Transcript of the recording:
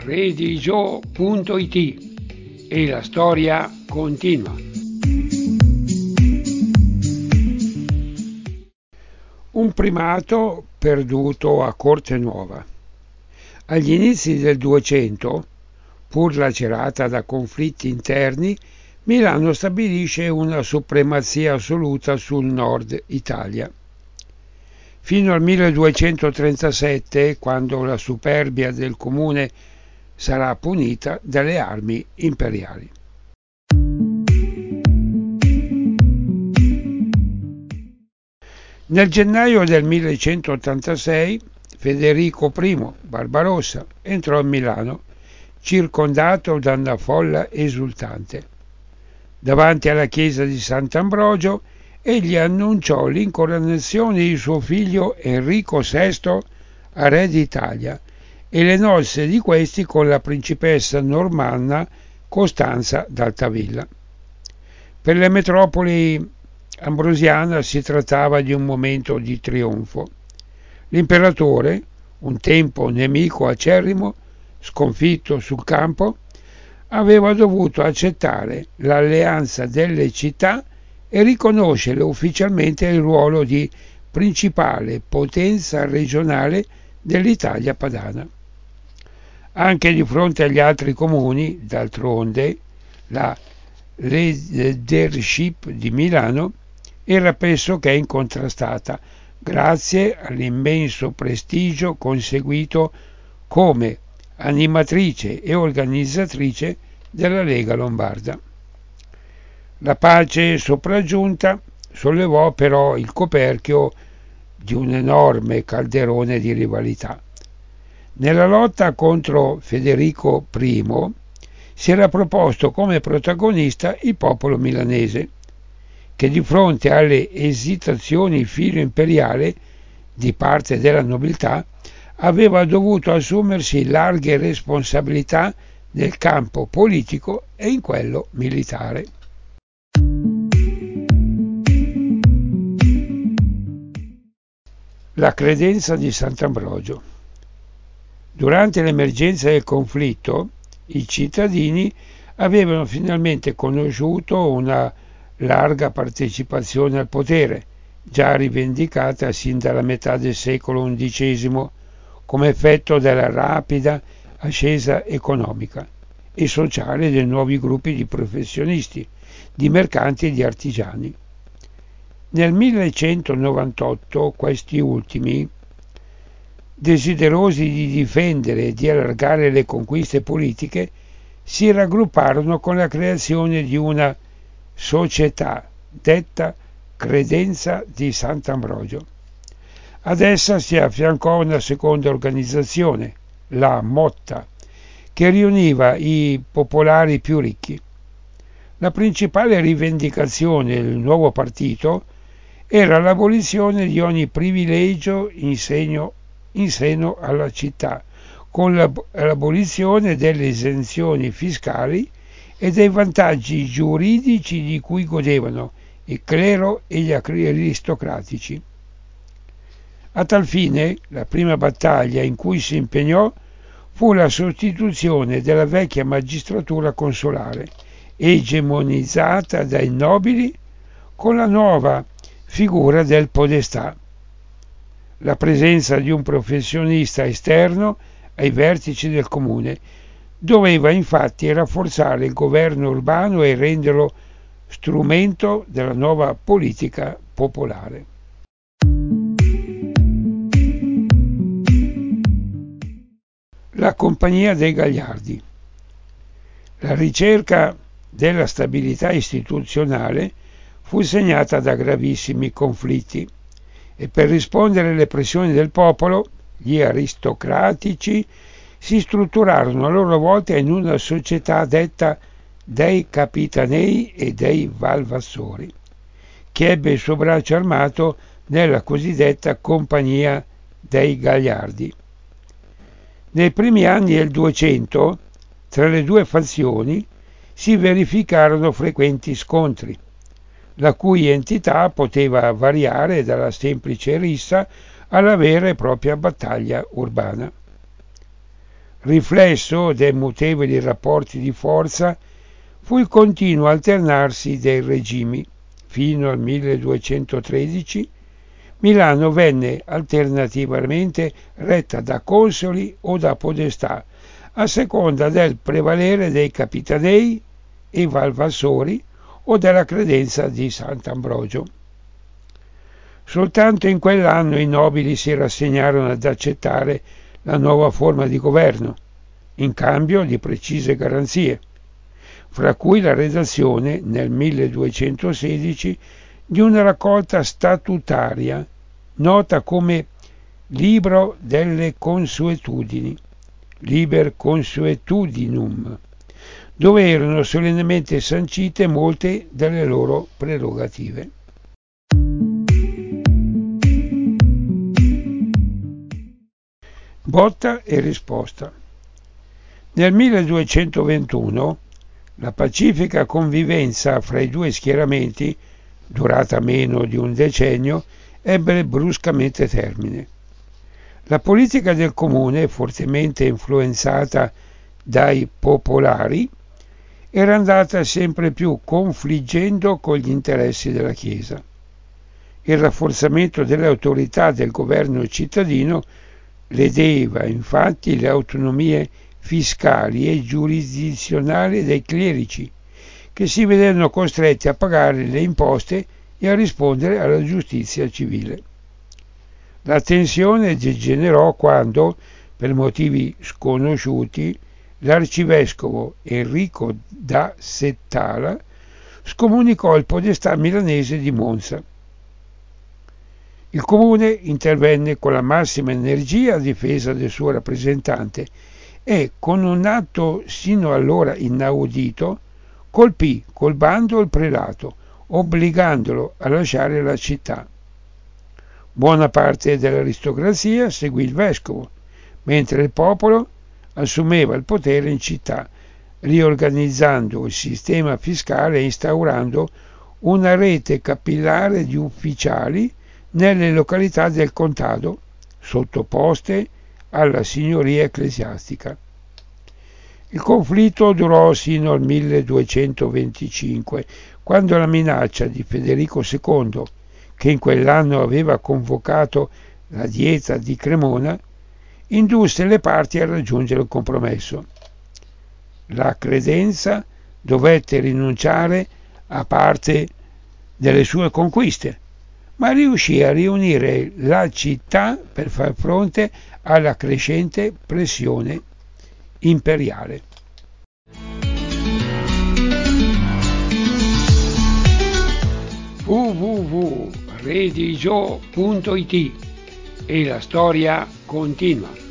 redigio.it e la storia continua. Un primato perduto a Corte Nuova. Agli inizi del 200, pur lacerata da conflitti interni, Milano stabilisce una supremazia assoluta sul nord Italia. Fino al 1237, quando la superbia del comune sarà punita dalle armi imperiali. Nel gennaio del 1186 Federico I Barbarossa entrò a Milano, circondato da una folla esultante. Davanti alla chiesa di Sant'Ambrogio egli annunciò l'incoronazione di suo figlio Enrico VI a re d'Italia e le nozze di questi con la principessa normanna Costanza d'Altavilla. Per le metropoli ambrosiana si trattava di un momento di trionfo. L'imperatore, un tempo nemico acerrimo, sconfitto sul campo, aveva dovuto accettare l'alleanza delle città e riconoscere ufficialmente il ruolo di principale potenza regionale dell'Italia padana. Anche di fronte agli altri comuni, d'altronde, la leadership di Milano era pressoché incontrastata, grazie all'immenso prestigio conseguito come animatrice e organizzatrice della Lega Lombarda. La pace sopraggiunta sollevò però il coperchio di un enorme calderone di rivalità. Nella lotta contro Federico I si era proposto come protagonista il popolo milanese, che di fronte alle esitazioni filo-imperiali di parte della nobiltà aveva dovuto assumersi larghe responsabilità nel campo politico e in quello militare. La credenza di Sant'Ambrogio. Durante l'emergenza del conflitto, i cittadini avevano finalmente conosciuto una larga partecipazione al potere, già rivendicata sin dalla metà del secolo XI, come effetto della rapida ascesa economica e sociale dei nuovi gruppi di professionisti, di mercanti e di artigiani. Nel 1198 questi ultimi, desiderosi di difendere e di allargare le conquiste politiche, si raggrupparono con la creazione di una società detta Credenza di Sant'Ambrogio. Ad essa si affiancò una seconda organizzazione, la Motta, che riuniva i popolari più ricchi. La principale rivendicazione del nuovo partito era l'abolizione di ogni privilegio in seno alla città, con l'abolizione delle esenzioni fiscali e dei vantaggi giuridici di cui godevano il clero e gli aristocratici. A tal fine, la prima battaglia in cui si impegnò fu la sostituzione della vecchia magistratura consolare, egemonizzata dai nobili, con la nuova figura del podestà. La presenza di un professionista esterno ai vertici del comune doveva infatti rafforzare il governo urbano e renderlo strumento della nuova politica popolare. La Compagnia dei Gagliardi. La ricerca della stabilità istituzionale fu segnata da gravissimi conflitti e per rispondere alle pressioni del popolo, gli aristocratici si strutturarono a loro volta in una società detta dei capitanei e dei valvassori, che ebbe il suo braccio armato nella cosiddetta Compagnia dei Gagliardi. Nei primi anni del 200, tra le due fazioni si verificarono frequenti scontri, la cui entità poteva variare dalla semplice rissa alla vera e propria battaglia urbana. Riflesso dei mutevoli rapporti di forza fu il continuo alternarsi dei regimi. Fino al 1213 Milano venne alternativamente retta da consoli o da podestà, a seconda del prevalere dei capitanei e valvassori o della credenza di Sant'Ambrogio. Soltanto in quell'anno i nobili si rassegnarono ad accettare la nuova forma di governo, in cambio di precise garanzie, fra cui la redazione nel 1216 di una raccolta statutaria nota come Libro delle Consuetudini, Liber Consuetudinum, dove erano solennemente sancite molte delle loro prerogative. Botta e risposta. Nel 1221 la pacifica convivenza fra i due schieramenti, durata meno di un decennio, ebbe bruscamente termine. La politica del comune, fortemente influenzata dai popolari, era andata sempre più confliggendo con gli interessi della Chiesa. Il rafforzamento delle autorità del governo cittadino ledeva infatti le autonomie fiscali e giurisdizionali dei clerici, che si vedevano costretti a pagare le imposte e a rispondere alla giustizia civile. La tensione degenerò quando, per motivi sconosciuti, l'arcivescovo Enrico da Settala scomunicò il podestà milanese di Monza. Il comune intervenne con la massima energia a difesa del suo rappresentante e, con un atto sino allora inaudito, colpì col bando il prelato, obbligandolo a lasciare la città. Buona parte dell'aristocrazia seguì il vescovo, mentre il popolo assumeva il potere in città, riorganizzando il sistema fiscale e instaurando una rete capillare di ufficiali nelle località del contado, sottoposte alla signoria ecclesiastica. Il conflitto durò sino al 1225, quando la minaccia di Federico II, che in quell'anno aveva convocato la Dieta di Cremona, indusse le parti a raggiungere un compromesso. La credenza dovette rinunciare a parte delle sue conquiste, ma riuscì a riunire la città per far fronte alla crescente pressione imperiale. www.redigio.it e la storia continua.